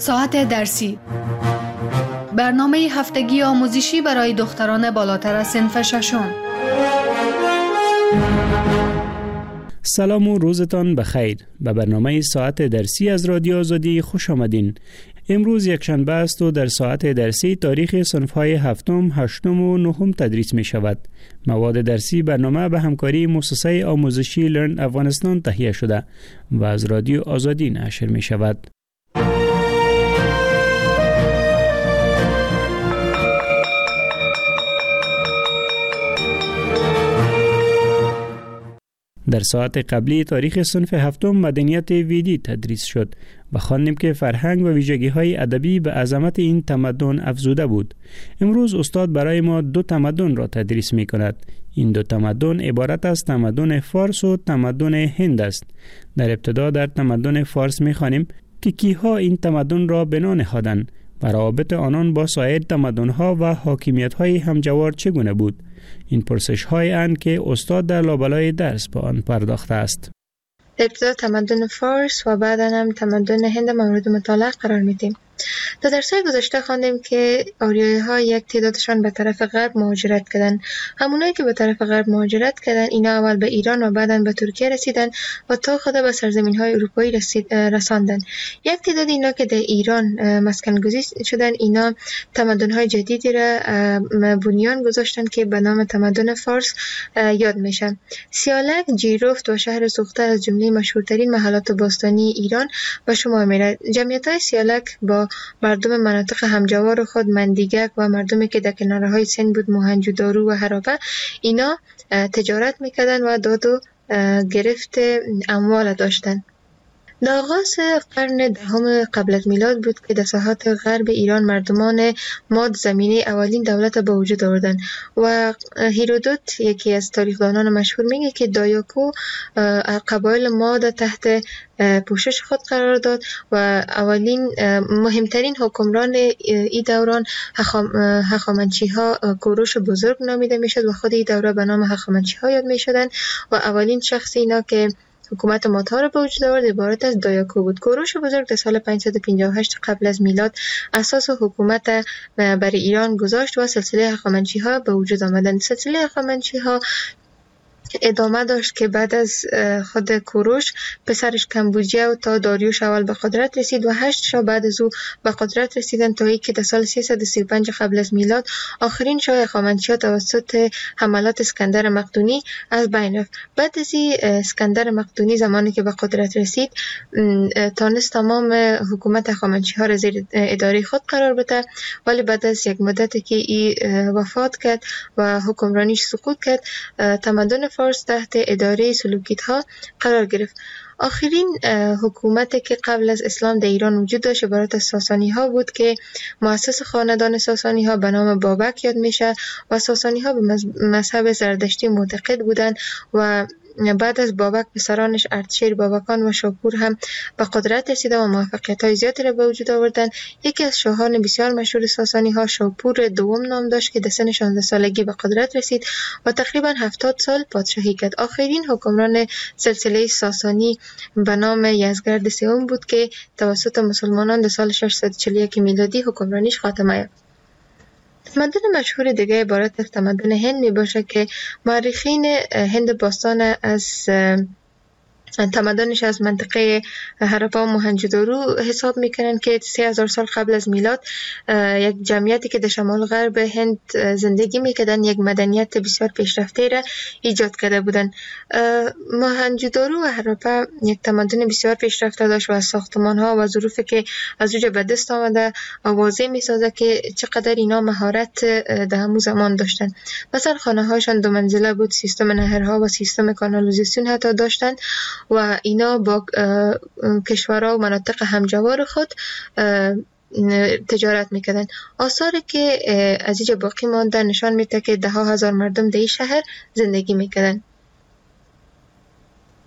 ساعت درسی، برنامه هفتگی آموزشی برای دختران بالاتر از صنف ششم. سلام و روزتان بخیر. به برنامه ساعت درسی از رادیو آزادی خوش آمدین. امروز یک شنبه است و در ساعت درسی تاریخ صنف‌های هفتم، هشتم و نهم تدریس می شود. مواد درسی برنامه به همکاری مؤسسه آموزشی لرن افغانستان تهیه شده و از رادیو آزادی نشر می شود. در ساعت قبلی تاریخ صنف هفتم مدنیت ویدی تدریس شد و خواندیم که فرهنگ و ویژگی‌های ادبی به عظمت این تمدن افزوده بود. امروز استاد برای ما دو تمدن را تدریس می‌کند. این دو تمدن عبارت از تمدن فارس و تمدن هند است. در ابتدا در تمدن فارس می‌خوانیم که کیها این تمدن را بنا نهادند و روابط آنان با سایر تمدن‌ها و حاکمیت‌های همجوار چگونه بود. این پرسش‌های اند که استاد در لابلای درس به آن پرداخته است. ابتدا تمدن فارس و بعد هم تمدن هند مورد مطالعه قرار میدیم. در درس‌های گذشته خواندیم که آریایی‌ها یک تعدادشان به طرف غرب مهاجرت کردند. همونایی که به طرف غرب مهاجرت کردند اینا اول به ایران و بعداً به ترکیه رسیدند و تا خود به سرزمین‌های اروپایی رساندند. یک تعداد اینا که در ایران مسکن گزین شدند اینا تمدن‌های جدیدی را بنیان گذاشتند که به نام تمدن فارس یاد میشن. سیالک، جیرفت و شهر سوخته از جمله مشهورترین محلات باستانی ایران به شمار می‌رود. جمعیت‌های سیالک با مردم مناطق همجوار خود مندیگک و مردمی که در کنارهای سند بود موهنجودارو و هرابه اینا تجارت میکردن و داد و گرفت اموال داشتن. در آغاز قرن دهم قبل از میلاد بود که در ساحات غرب ایران مردمان ماد زمینه اولین دولت به وجود آوردند و هیرودوت یکی از تاریخدانان مشهور میگه که دایاکو قبایل ماد تحت پوشش خود قرار داد و اولین مهمترین حکمران این دوران هخامنشی ها کوروش بزرگ نامیده میشد و خود این دوره به نام هخامنشی ها یاد میشدن و اولین شخص اینا که حکومت مادها را به وجود آورد عبارت از دایاکو بود. کوروش بزرگ در سال 558 قبل از میلاد اساس حکومت بر ایران گذاشت و سلسله هخامنشی ها به وجود آمدند. سلسله هخامنشی ها ادامه داشت که بعد از خود کوروش پسرش کمبوجیه و تا داریوش اول به قدرت رسید و 8 شاه بعد از او به قدرت رسیدند تا اینکه در سال 335 قبل از میلاد آخرین شاه هخامنشی‌ها توسط حملات اسکندر مقدونی از بین رفت. بعد از اسکندر مقدونی زمانی که به قدرت رسید تانست تمام حکومت هخامنشی‌ها را زیر اداره خود قرار بده، ولی بعد از یک مدتی که وفات کرد و حکمرانیش سقوط کرد تمدن فارس تحت اداره سلوکیدها قرار گرفت. آخرین حکومتی که قبل از اسلام در ایران وجود داشت عبارت از ساسانی ها بود که مؤسس خاندان ساسانی ها به نام بابک یاد میشه و ساسانی ها به مذهب زردشتی معتقد بودند و بعد از بابک پسرانش اردشیر بابکان و شاپور هم به قدرت رسیدند و موفقیت‌های زیادی را به وجود آوردند. یکی از شاهان بسیار مشهور ساسانی ها شاپور دوم نام داشت که در سن 16 سالگی به قدرت رسید و تقریباً 70 سال پادشاهی کرد. آخرین حکمران سلسله ساسانی به نام یزدگرد سوم بود که توسط مسلمانان در سال 641 میلادی حکمرانیش خاتمه یافت. تمدن مشهور دیگه عبارت از تمدن هند می باشه که مورخین هند باستان از تمدنش از منطقه هراپا و موهنجودارو حساب میکنن که 3000 سال قبل از میلاد یک جمعیتی که در شمال غرب هند زندگی میکردن یک مدنیت بسیار پیشرفته را ایجاد کرده بودن. موهنجودارو و هراپا یک تمدن بسیار پیشرفته داشت و از ساختمان ها و ظروفی که از اوج به دست آمده واضح میسازه که چقدر اینا مهارت در همون زمان داشتن. مثلا خانه هاشان 2 منزله بود، سیستم نهرها و سیستم کانالیزاسیون حتی داشتن و اینا با کشورها و مناطق همجوار خود تجارت میکردن. آثاری که از اینجا باقی مانده نشان میده که 10,000 مردم در این شهر زندگی میکردن.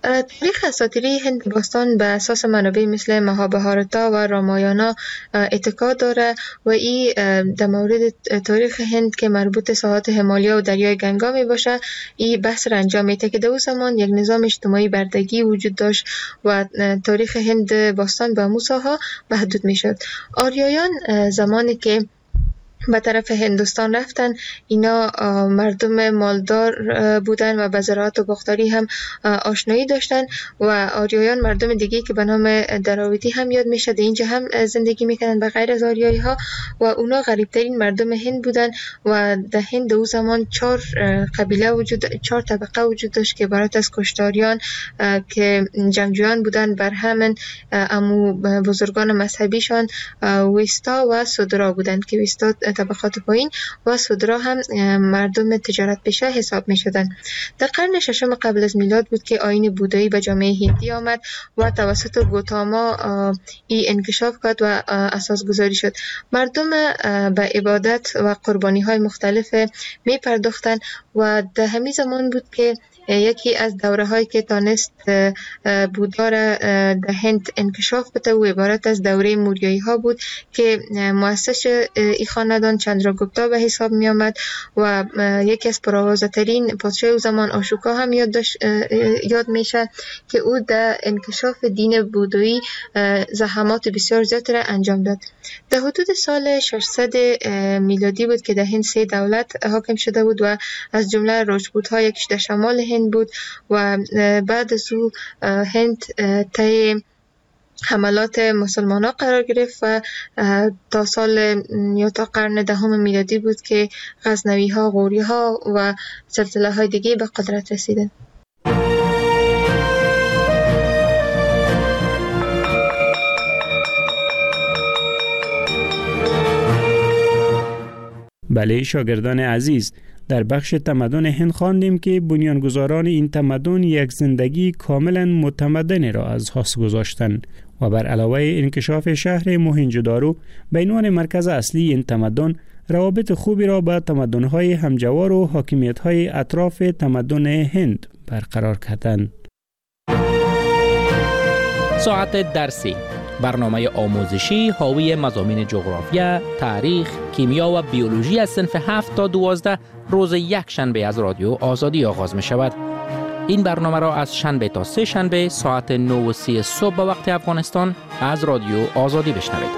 تاریخ اساطیری هند باستان بر اساس منابع مثل مهابهارتا و رامایانا اعتقاد داره و این در مورد تاریخ هند که مربوط ساحات همالیا و دریای گنگا می باشه این بحث را انجام میده که در اون زمان یک نظام اجتماعی بردگی وجود داشت و تاریخ هند باستان به موساها محدود می شد. آریایان زمانی که به طرف هندوستان رفتن اینا مردم مالدار بودن و به زراعت و باغداری هم آشنایی داشتن و آریایان مردم دیگه که به نام دراویدی هم یاد میشه در اینجا هم زندگی میکنن به غیر از آریایی ها و اونا غریبترین مردم هند بودن و در هند او زمان 4 طبقه وجود داشت که عبارت از کشتاریان که جنگجویان بودن بر همین امو بزرگان مذهبیشان ویستا و سودرا بودن که ویستا طبقات پایین و سودرا هم مردم تجارت پیشه حساب می شدن. در قرن ششم قبل از میلاد بود که آیین بودایی به جامعه هندی آمد و توسط گوتاما ای انکشاف کرد و اساس گذاری شد. مردم به عبادت و قربانی های مختلف می پرداختن و در همین زمان بود که یکی از دوره هایی که تانست بودا را در هند انکشاف بده و عبارت از دوره موریایی ها بود که مؤسس این خاندان چندراگوپتا به حساب می آمد و یکی از پرآوازه ترین پادشاه او زمان آشوکا هم یاد میشه که او در انکشاف دین بودایی زحمات بسیار زیاد را انجام داد. در حدود سال 600 میلادی بود که در هند 3 دولت حاکم شده بود و از جمله راجپوت ها یکیش در شمال هند بود و بعد از او هند طی حملات مسلمان ها قرار گرفت و تا سال یا تا قرن 10 میلادی بود که غزنوی ها، غوری ها و سلسله های دیگه به قدرت رسیدند. بله شاگردان عزیز، در بخش تمدن هند خواندیم که بنیانگذاران این تمدن یک زندگی کاملا متمدن را از پس گذاشتند و بر علاوه انکشاف شهر موهنجودارو به عنوان مرکز اصلی این تمدن روابط خوبی را با تمدن‌های همجوار و حاکمیت‌های اطراف تمدن هند برقرار کردند. ساعت درسی، برنامه آموزشی حاوی مضامین جغرافیا، تاریخ، کیمیا و بیولوژی از صنف 7 تا 12 روز یک شنبه از رادیو آزادی آغاز می شود. این برنامه را از شنبه تا 3 شنبه ساعت 9:30 صبح به وقت افغانستان از رادیو آزادی بشنوید.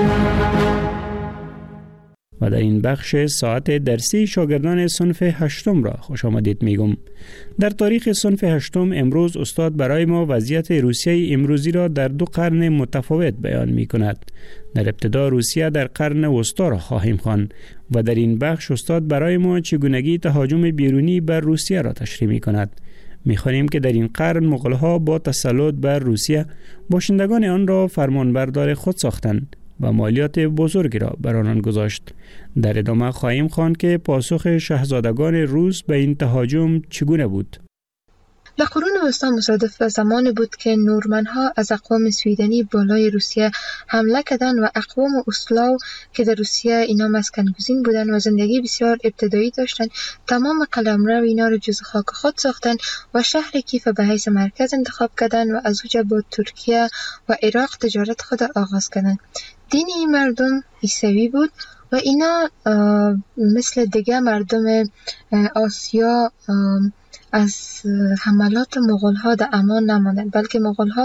و در این بخش ساعت درسی شاگردان صنف 8 را خوش آمدید میگم. در تاریخ صنف 8 امروز استاد برای ما وضعیت روسیه امروزی را در 2 قرن متفاوت بیان می کند. در ابتدا روسیه در قرن وسطا را خواهیم خواند و در این بخش استاد برای ما چگونگی تهاجم بیرونی بر روسیه را تشریح می کند. می‌خوانیم که در این قرن مغول‌ها با تسلط بر روسیه باشندگان آن را فرمانبردار خود ساختند و مالیات بزرگی را بر آنان گذاشت. در ادامه خواهیم خواند که پاسخ شاهزادگان روس به این تهاجم چگونه بود. در قرون وسطا مصادف به زمانی بود که نورمن‌ها از اقوام سویدنی بالای روسیه حمله کردند و اقوام اسلاو که در روسیه اینا مسکن‌گزین بودند و زندگی بسیار ابتدایی داشتند تمام قلمرو اینا را جز خاک خود ساختند و شهر کیف به حیث مرکز انتخاب کردند و از اونجا با ترکیه و عراق تجارت خود آغاز کردند. دین این مردم عیسوی بود و اینا مثل دیگه مردم آسیا از حملات مغول‌ها در امان نماندند، بلکه مغول‌ها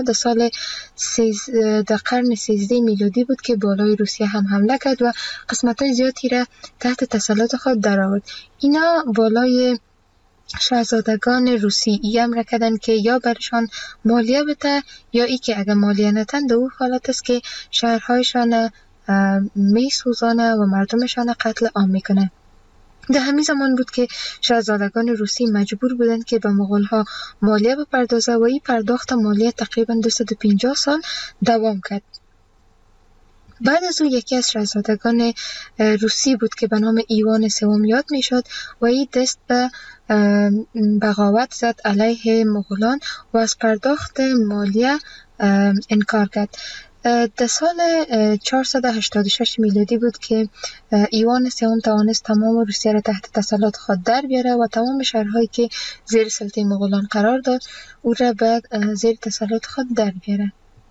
در قرن 13 میلادی بود که بالای روسیه هم حمله کرد و قسمت‌های زیادی را تحت تسلط خود درآورد. اینا بالای شاهزادگان روسی ای امر کردند که یا برشان مالیه بده یا ای که اگر مالیه ندن در او حالت است که شهرهایشان می سوزانه و مردمشان قتل عام میکنه. در همین زمان بود که شاهزادگان روسی مجبور بودند که به مغول‌ها مالیه بپردازه و این پرداخت مالیه تقریبا 250 سال دوام کرد. بعد از او یکی از شاهزادگان روسی بود که به نام ایوان سوم یاد میشد و این دست به بغاوت زد علیه مغولان و از پرداخت مالیه انکار کرد. در سال 486 میلادی بود که ایوان سوم توانست تمام روسیه را تحت تسلط خود در بیاره و تمام شهرهایی که زیر سلطه مغولان قرار داد او را بعد زیر تسلط خود در بیاره.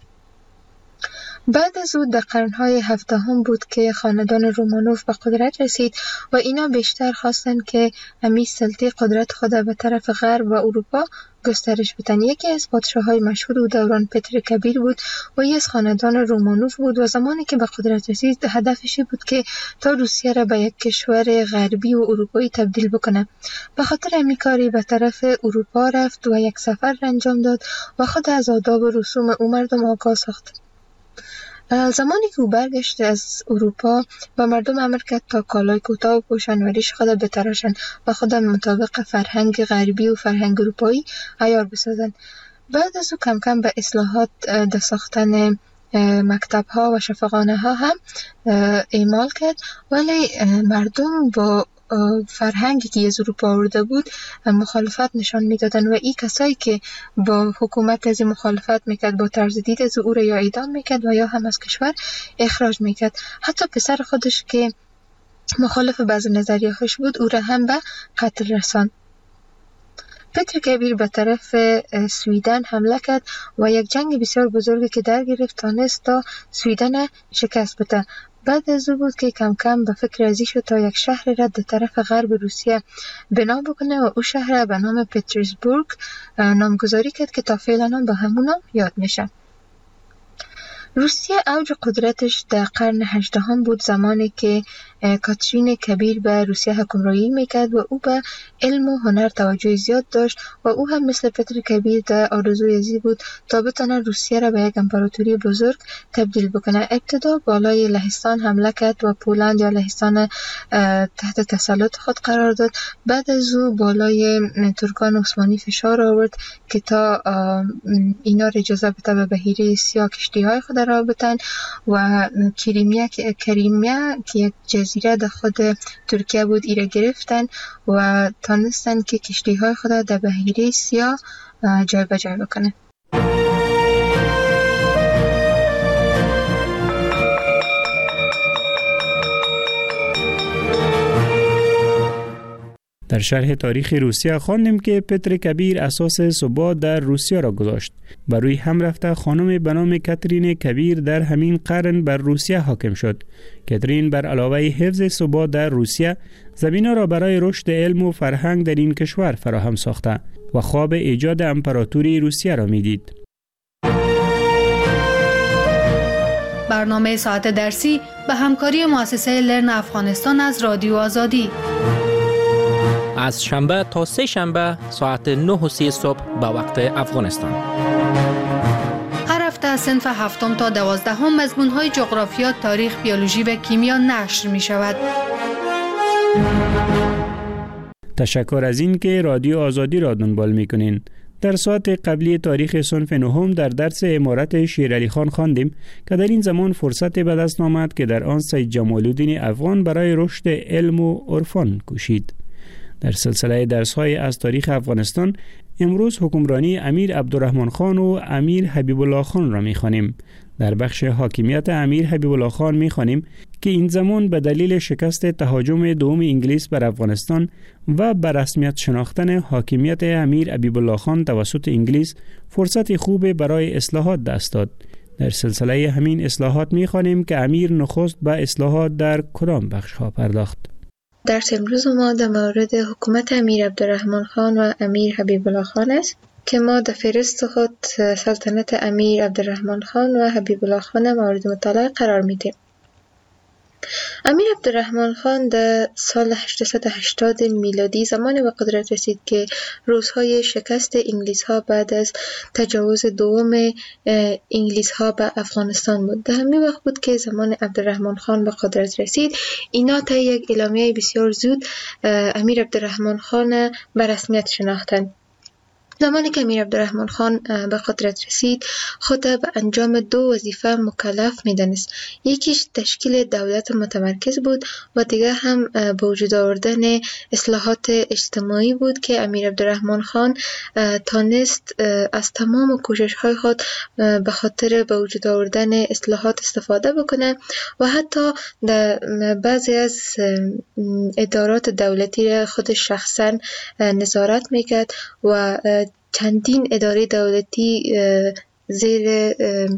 بعد از او در قرنهای هفدهم بود که خاندان رومانوف به قدرت رسید و اینا بیشتر خواستند که همی سلطه قدرت خود به طرف غرب و اروپا گسترش بدن. یکی از پادشاه‌های مشهور او دوران پتر کبیر بود و یکی از خاندان رومانوف بود و زمانی که به قدرت رسید هدفش بود که تا روسیه را به یک کشور غربی و اروپایی تبدیل بکنه. به خاطر همین کاری به طرف اروپا رفت و یک سفر انجام داد و خود از آداب و رسوم او مردم آگاه ساخت. زمانی که او برگشت از اروپا و مردم امر کرد تا کالای کوتاه بپوشند و ریش خود بتراشند و خود مطابق فرهنگ غربی و فرهنگ اروپایی عیار بسازند. بعد از او کم کم به اصلاحات در ساختن مکتب ها و شفاخانه ها هم اعمال کرد، ولی مردم با فرهنگی که از اروپا آورده بود مخالفت نشان میدادن و این کسایی که با حکومت از مخالفت میکرد با طرز دید از او را یا اعدام میکرد و یا هم از کشور اخراج میکرد. حتی پسر خودش که مخالف بعض نظریه‌هاش بود او را هم به قتل رساند. پتر کبیر به طرف سویدن حمله کرد و یک جنگ بسیار بزرگی که در گرفت تانست تا سویدن شکست بده. بعد از او بود که کم کم به فکر ازی شد تا یک شهر را در طرف غرب روسیه بنا بکنه و او شهر به نام پترزبورگ نامگذاری کرد که تا فعلا هم به همون نام یاد میشه. روسیه اوج قدرتش در قرن 18 بود، زمانی که کاترین کبیر به روسیه حکمرانی میکرد و او به علم و هنر توجه زیاد داشت و او هم مثل پتر کبیر در آرزوی ازی بود تا بتونه روسیه را به یک امپراتوری بزرگ تبدیل بکنه. ابتدا بالای لهستان حمله کرد و پولند یا لهستان تحت تسلط خود قرار داد. بعد از او بالای ترکان عثمانی فشار آورد که تا اینا را اجازه بده به بحیره سیاه کشتی‌های خود را بتن و کریمیا که یک جزیره در خود ترکیه بود ایره گرفتن و تانستن که کشتی‌های خود در بحیره سیاه جای به جای بکنه. در شرح تاریخ روسیه خواندیم که پتر کبیر اساس ثبات در روسیه را گذاشت. بر روی هم رفته خانم به نام کاترین کبیر در همین قرن بر روسیه حاکم شد. کاترین بر علاوه حفظ ثبات در روسیه زمینه را برای رشد علم و فرهنگ در این کشور فراهم ساخته و خواب ایجاد امپراتوری روسیه را میدید. برنامه ساعت درسی به همکاری مؤسسه لرن افغانستان از رادیو آزادی از شنبه تا سه شنبه ساعت 9:30 صبح به وقت افغانستان. هر هفته از صنف 7 تا 12 مضمون‌های جغرافیا، تاریخ، بیولوژی و کیمیا نشر می شود. تشکر از این که رادیو آزادی را دنبال می کنین. در ساعت قبلی تاریخ صنف 9 در درس عمارت شیرعلی خان خواندیم که در این زمان فرصت به دست آمد که در آن سید جمال الدین افغان برای رشد علم و عرفان کوشید. در سلسله درس‌های از تاریخ افغانستان امروز حکمرانی امیر عبدالرحمن خان و امیر حبیب الله خان را می‌خوانیم. در بخش حاکمیت امیر حبیب الله خان می‌خوانیم که این زمان به دلیل شکست تهاجم دوم انگلیس بر افغانستان و به رسمیت شناختن حاکمیت امیر حبیب الله خان توسط انگلیس فرصت خوب برای اصلاحات دست داد. در سلسله همین اصلاحات می‌خوانیم که امیر نخست به اصلاحات در کدام بخش‌ها پرداخت. درس امروز ما در مورد حکومت امیر عبدالرحمن خان و امیر حبیب الله خان است که ما در فهرست خود سلطنت امیر عبدالرحمن خان و حبیب الله خان مورد مطالعه قرار میدیم. امیر عبدالرحمن خان در سال 880 میلادی زمانی به قدرت رسید که روزهای شکست انگلیس ها بعد از تجاوز دوم انگلیس ها به افغانستان بود. در همین وقت بود که زمان عبدالرحمن خان به قدرت رسید. اینا تا یک اعلامیه بسیار زود امیر عبدالرحمن خان به رسمیت شناختند. زمانی که امیر عبدالرحمن خان به قدرت رسید، خود به انجام 2 وظیفه مکلف می‌دانست. یکیش تشکیل دولت متمرکز بود و دیگر هم به وجود آوردن اصلاحات اجتماعی بود که امیر عبدالرحمن خان تانست از تمام کوشش‌های خود به خاطر به وجود آوردن اصلاحات استفاده بکنه و حتی در بعضی از ادارات دولتی را خود شخصا نظارت میکرد و چندین اداره دولتی زیر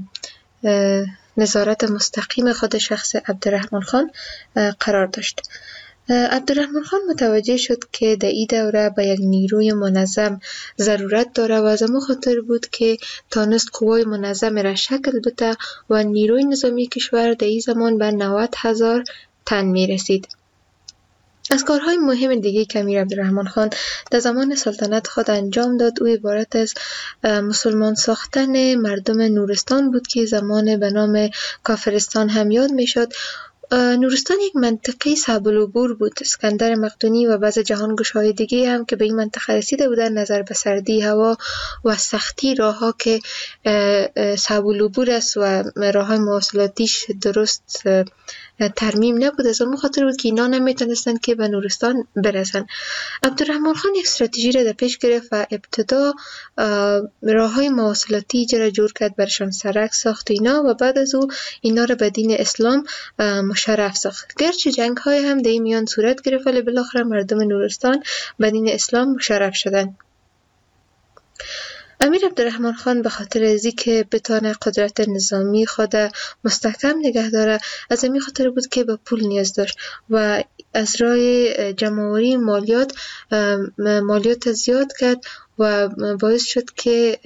نظارت مستقیم خود شخص عبدالرحمن خان قرار داشت. عبدالرحمن خان متوجه شد که در این دوره به یک نیروی منظم ضرورت داره و از همون خاطر بود که تانست قوای منظم را شکل بده و نیروی نظامی کشور در این زمان به 90,000 تن می رسید. از کارهای مهم دیگه که امیر عبدالرحمن خان در زمان سلطنت خود انجام داد او عبارت از مسلمان ساختن مردم نورستان بود که زمان به نام کافرستان هم یاد می شد. نورستان یک منطقه صعب العبور بود. اسکندر مقدونی و بعض جهانگشاهای دیگه هم که به این منطقه رسیده بودن نظر به سردی هوا و سختی راهها که صعب العبور است و راههای مواصلاتیش درست ترمیم نبود، از اون خاطر بود که اینا نمیتونستن که به نورستان برسن. عبدالرحمن خان یک استراتژی را در پیش گرفت و ابتدا راههای مواصلاتی را جور کرد، برشان سرک ساخت اینا و بعد از او اینا را به دین اسلام مشرف ساخت. گرچه جنگ های هم در این میان صورت گرفت ولی بالاخره مردم نورستان به دین اسلام مشرف شدند. امیر عبدالرحمن خان به خاطر از اینکه بتانه قدرت نظامی خود مستحکم نگه داره، از این خاطر بود که به پول نیاز داشت و از راه جمع‌آوری مالیات زیاد کرد و باعث شد که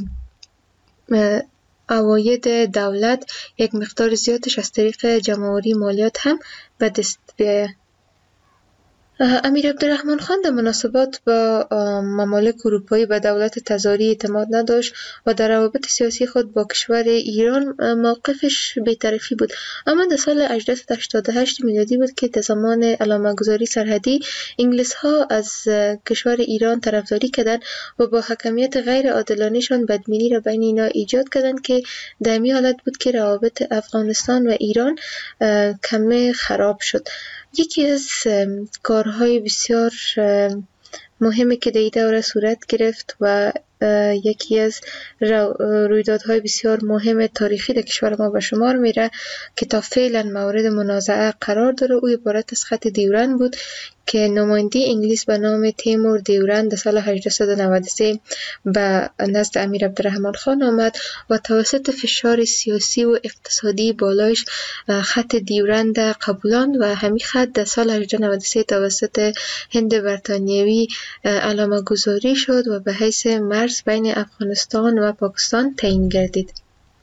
عواید دولت یک مقدار زیادش از طریق جمع‌آوری مالیات هم به دست بیاید. امیر عبدالرحمن خان در مناسبات با ممالک اروپایی به دولت تزاری اعتماد نداشت و در روابط سیاسی خود با کشور ایران موقفش بی‌طرفی بود. اما در سال 1888 میلادی بود که در زمان علامه‌گذاری سرحدی انگلیس ها از کشور ایران طرفداری کردند و با حکمیت غیر عادلانه‌شان بدبینی را بین اینا ایجاد کردند که در این حالت بود که روابط افغانستان و ایران کمی خراب شد. یکی از کارهای بسیار مهمی که در این دوره صورت گرفت و یکی از رویدادهای بسیار مهم تاریخی در کشور ما به شمار میره که تا فعلا مورد منازعه قرار داره، او عبارت از خط دیورند بود که نماینده انگلیس به نام تیمور دیورند در سال 1893 به نزد امیر عبدالرحمن خان آمد و توسط فشار سیاسی و اقتصادی بالایش خط دیورند قبولاند و همین خط در سال 1893 توسط هند بریتانیایی علامه گذاری شد و به حیث مرز بین افغانستان و پاکستان تعیین گردید.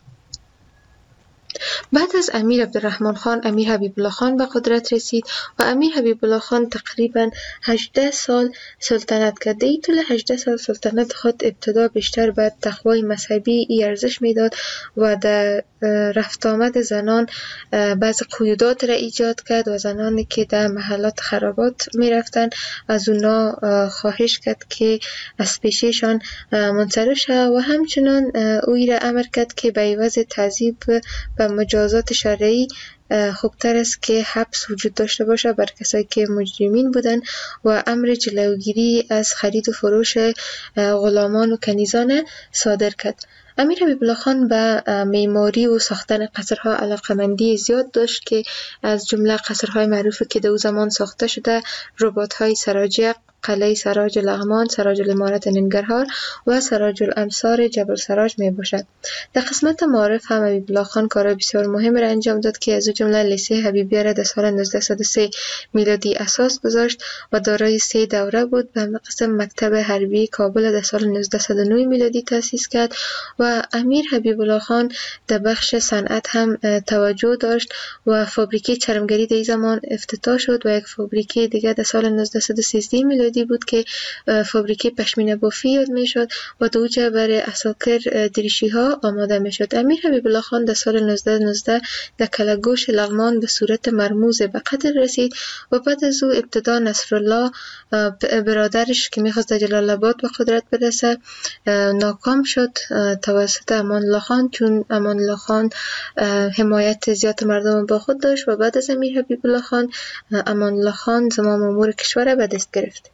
بعد از امیر عبدالرحمن خان، امیر حبیب الله خان به قدرت رسید و امیر حبیب الله خان تقریبا 18 سال سلطنت کرد. در طول 18 سال سلطنت خود ابتدا بیشتر به تقوای مذهبی ارزش میداد و در رفت آمد زنان بعض قیودات را ایجاد کرد و زنانی که در محلات خرابات می رفتن از اونا خواهش کرد که از پیششان منصرف شد و همچنان اوی را امر کرد که به عوض تعذیب و مجازات شرعی خوبتر است که حبس وجود داشته باشه بر کسایی که مجرمین بودن و امر جلوگیری از خرید و فروش غلامان و کنیزان صادر کرد. امیر حبیب الله خان به معماری و ساختن قصرها علاقمندی زیاد داشت که از جمله قصرهای معروفی که در او زمان ساخته شده رباط‌های سراجق، قلعه سراج لغمان، سراج الامارت ننگرهار و سراج الامصار جبل سراج می باشد. در قسمت معارف هم حبیب الله خان کارهای بسیار مهم را انجام داد که از جمله لیسه حبیبیه را در سال 1903 میلادی اساس گذاشت و دارای 3 دوره بود. به قسم مکتب حربی کابل در سال 1909 میلادی تأسیس کرد و امیر حبیب الله خان در بخش صنعت هم توجه داشت و فابریکه چرمگری در این زمان افتتاح شد و یک فابریکه دیگر در سال 1913 میلادی میلادی بود که فابریکه پشمینه بافی یاد میشد و دوجه برای اساکر دریشی ها آماده میشد. امیر حبیب الله خان در سال 1919 در کلگوش لغمان به صورت مرموز به قتل رسید و بعد از او ابتدا نصرالله برادرش که میخواست در جلال آباد به قدرت برسه ناکام شد توسط امان الله خان، چون امان الله خان حمایت زیاد مردم با خود داشت و بعد از امیر حبیب الله خان امان الله خان زمام امور کشور به دست گرفت.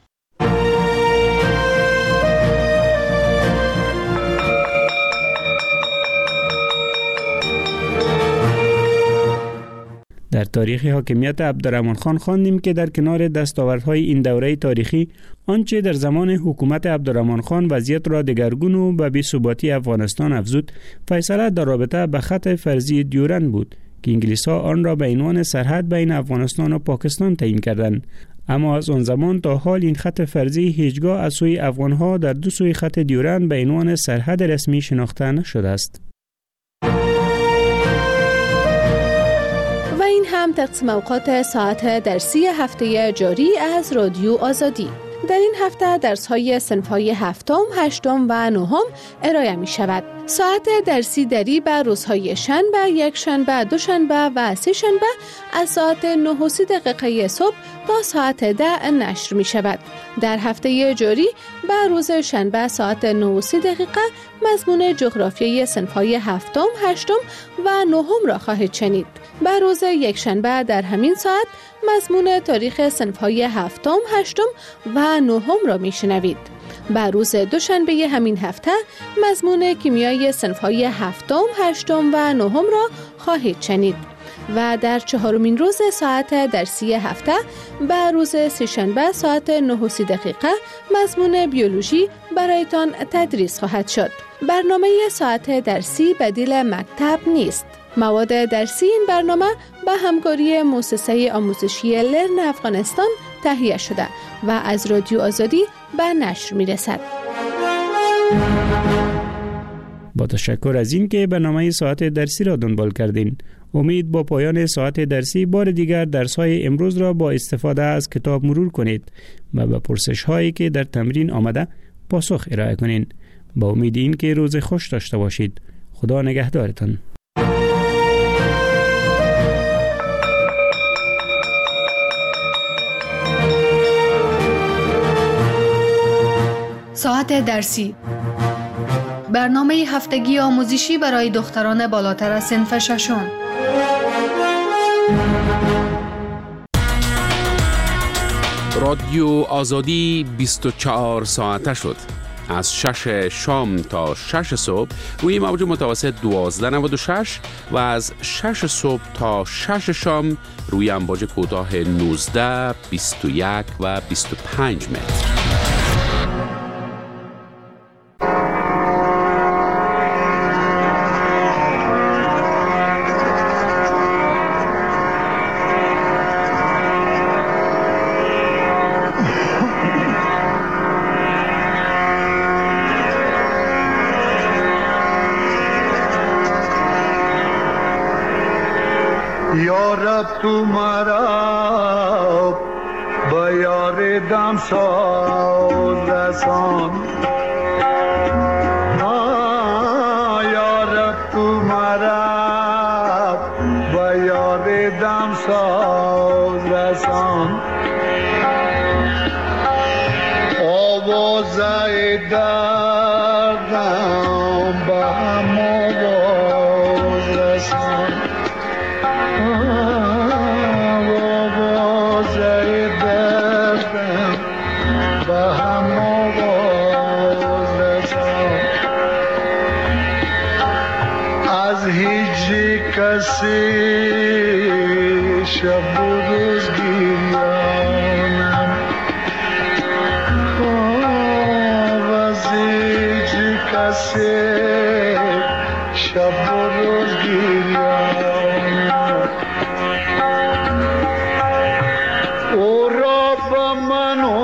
در تاریخ حاکمیت عبدالرحمن خان خواندیم که در کنار دستاوردهای این دوره تاریخی آنچه در زمان حکومت عبدالرحمن خان وضعیت را دگرگون و به بی‌ثباتی افغانستان افزود، فیصله در رابطه به خط فرضی دیورند بود که انگلیس‌ها آن را به عنوان سرحد بین افغانستان و پاکستان تعیین کردند. اما از آن زمان تا حال این خط فرضی هیچگاه از سوی افغان‌ها در دو سوی خط دیورند به عنوان سرحد رسمی شناخته نشده است. این هم تقسیم اوقات ساعت درسی هفته جاری از رادیو آزادی. در این هفته درس‌های صنف‌های هفتم، هشتم و نهم ارائه می شود. ساعت درسی دری به روزهای شنبه، یک شنبه، دوشنبه و سه شنبه از ساعت 9:30 صبح تا ساعت 10 نشر می شود. در هفته جاری به روز شنبه ساعت 9:30 مضمون جغرافیای صنف‌های هفتم، هشتم و نهم را خواهید شنید. به روز یک شنبه در همین ساعت مضمون تاریخ صنف‌های هفتم، هشتم و نهم را میشنوید. به روز دوشنبه همین هفته مضمون کیمیای صنف‌های هفتم، هشتم و نهم را خواهید شنید. و در چهارمین روز ساعت درسی هفته به روز سه‌شنبه ساعت 9:30 مضمون بیولوژی برایتان تدریس خواهد شد. برنامه ساعت درسی بدیل مکتب نیست. مواد درسی این برنامه به همکاری مؤسسه آموزشی لرن افغانستان تهیه شده و از رادیو آزادی به نشر می رسد. با تشکر از این که برنامه ساعت درسی را دنبال کردین. امید با پایان ساعت درسی بار دیگر درس‌های امروز را با استفاده از کتاب مرور کنید و به پرسش‌هایی که در تمرین آمده پاسخ ارائه کنین. با امید این که روز خوش داشته باشید. خدا نگهدارتان. ساعت درسی، برنامه هفتگی آموزشی برای دختران بالاتر از صنف ششم. رادیو آزادی 24 ساعته شد. از 6 شام تا 6 صبح روی موج متوسط 1296 و از 6 صبح تا 6 شام روی امواج کوتاه 19، 21 و 25 متر. तुम्हारा बयारे दम साज रसान यार तुम्हारा बयारे दम साज रसान आवाज़ दर्दम बहम आवाज़ रसान کسی شب و روز گریانم وزیجی کسی شب و روز گریانم او را با من و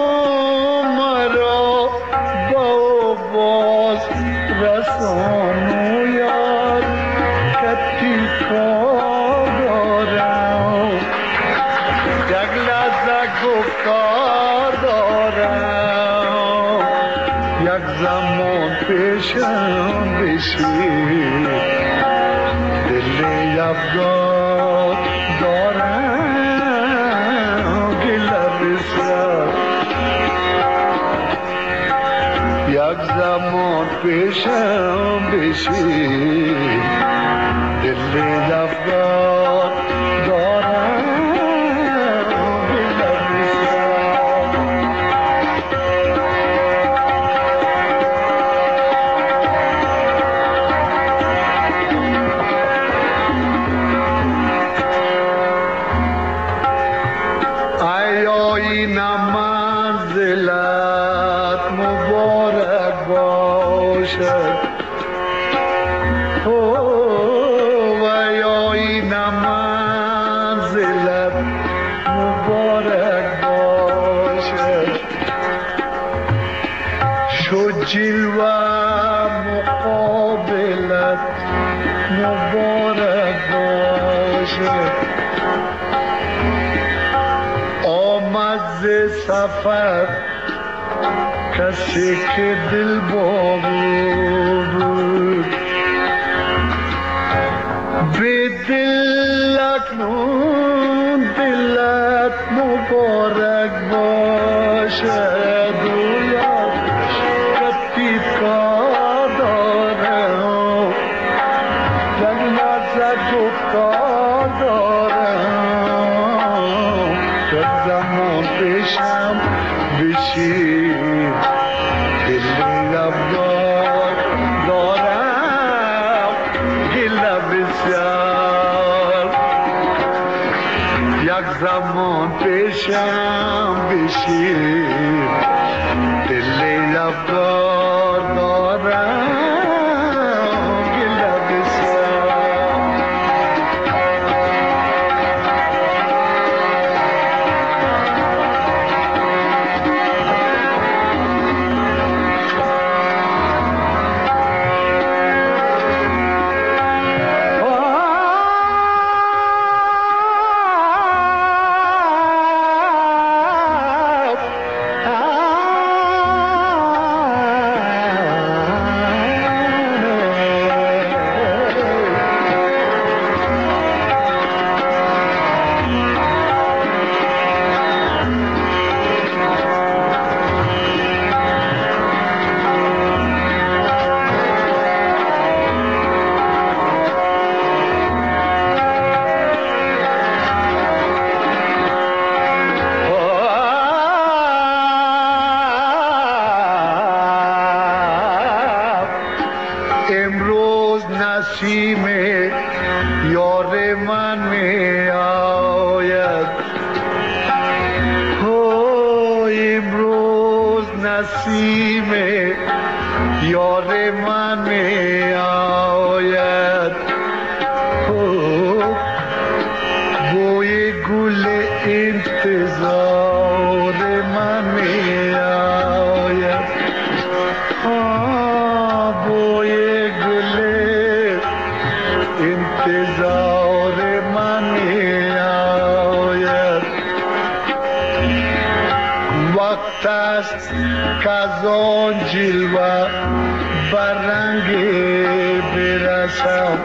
مرا با باز رسانو یاد کتی کار دارم یک لحظه گفتار بشی دل افغان دارم گله بسر یک زمان پیشم بشی دل افغان دارم گله بسر این منزلت مبارک باشد و یا این منزلت مبارک باشد شو جلوه مقابلت مبارک باشد ز سفر کسی که دل بود به دل اکنون دلت مبارک باشد و یادش کتی کار دارم یک لحظه گفتار دارم یک زمان پیشم بشی دل افغان دارم گله بسیار یک زمان پیشم بشی دل افغان دارم گله بسیار امروز نسیم یار من می آید امروز نسیم یار من می آید بوی گل انتظار من می آید بوی گل انتظار من می آید وقت است که از آن جلوه بر رنگ برسم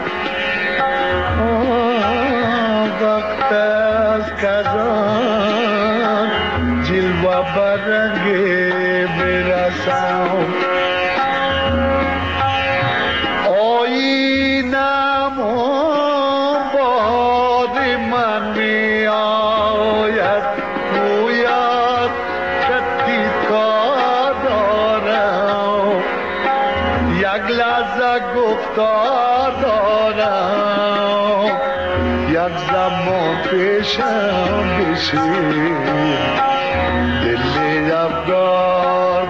وقت است که از آن جلوه بر رنگ برسم آینم باد من می آید گوید کتی کار دارم یک لحظه گفتار دارم یک زمان پیشم بشی دل افغان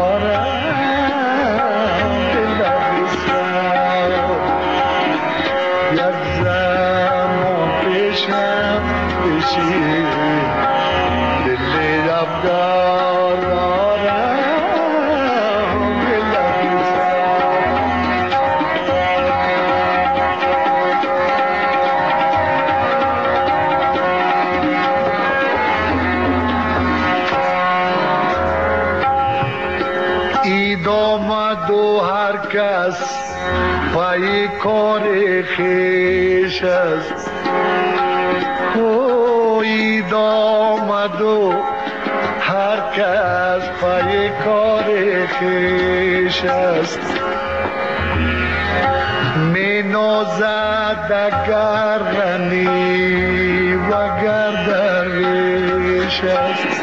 دارم دل بسیار یک زمان پیشم بشی دل افغان دارم دل آمد و هر کس کار خیش است. خوید آمد و هر کس پای کار خیش است. می نازد اگر غنی وگر درویش است.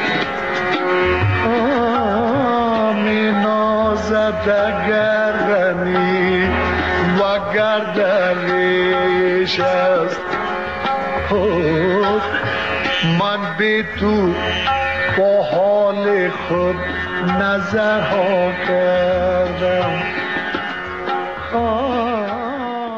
می نازد اگر غنی وگر درویش است. من به تو با حال خود نظرها کردم.